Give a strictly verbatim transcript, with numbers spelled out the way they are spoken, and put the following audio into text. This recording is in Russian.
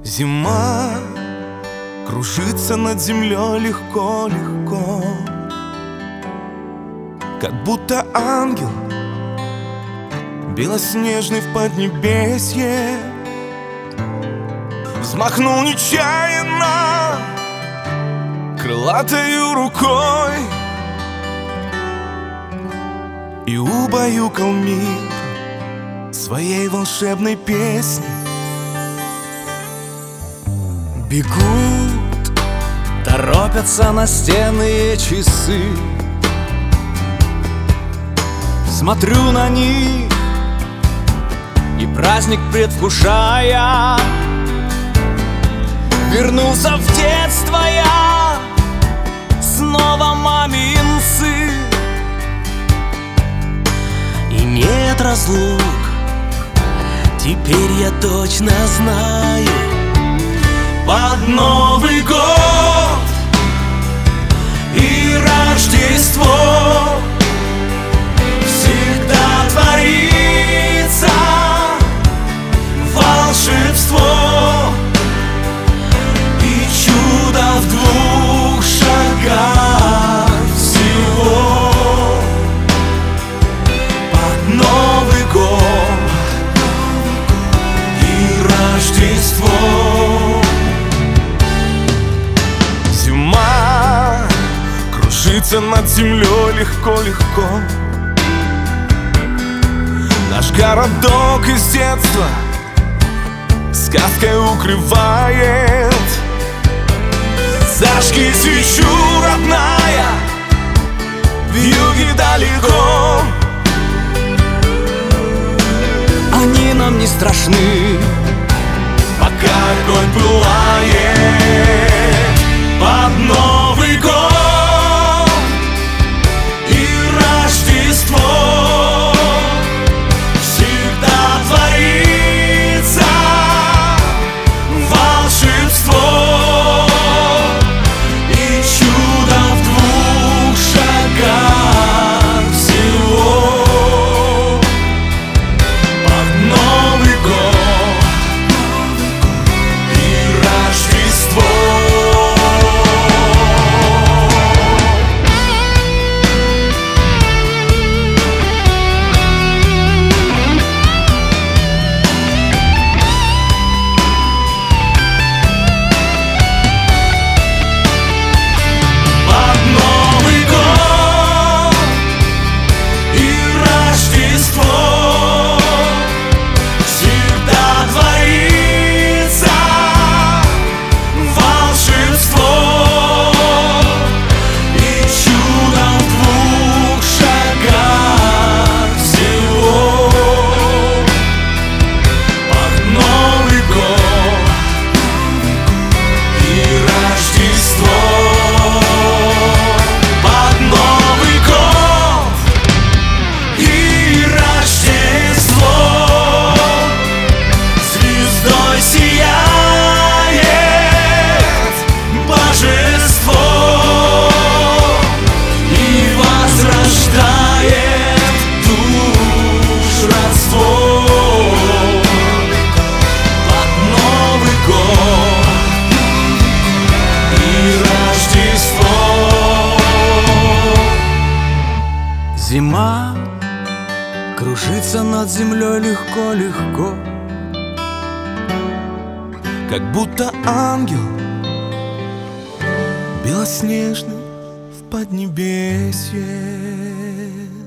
Зима кружится над землей легко-легко, как будто ангел белоснежный в поднебесье. Взмахнул нечаянно крылатою рукой и убаюкал мир своей волшебной песней. Бегут, торопятся настенные часы. Смотрю на них и праздник предвкушая. Вернулся в детство я, снова мамин сын. И нет разлук, теперь я точно знаю. Под Новый год и Рождество всегда творится волшебство, и чудо в двух шагах всего. Под Новый год и Рождество. Зима кружится над землей легко-легко. Наш городок из детства сказкой укрывает. Зажги свечу, родная, в юге далеко. Они нам не страшны, пока огонь пылает. Под Новый год и Рождество всегда творится волшебство, и чудо в двух шагах всего. Под Новый год и Рождество. Зима кружится над землей легко-легко, как будто ангел белоснежный в поднебесье.